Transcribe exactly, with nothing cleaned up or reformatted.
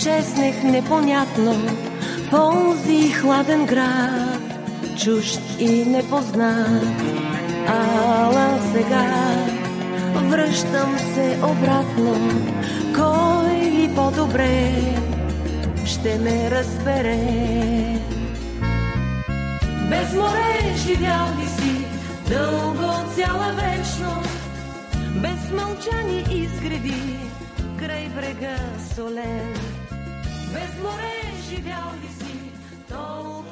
изчезнах непонятно в онзи хладен град, чужд и непознат. Ала сега връщам се обратно, кой по-добре ще ме разбере. Без море живял ли си дълго цяла вечност, без мълчани изгреди край брега солен? Без море живял ли си толкова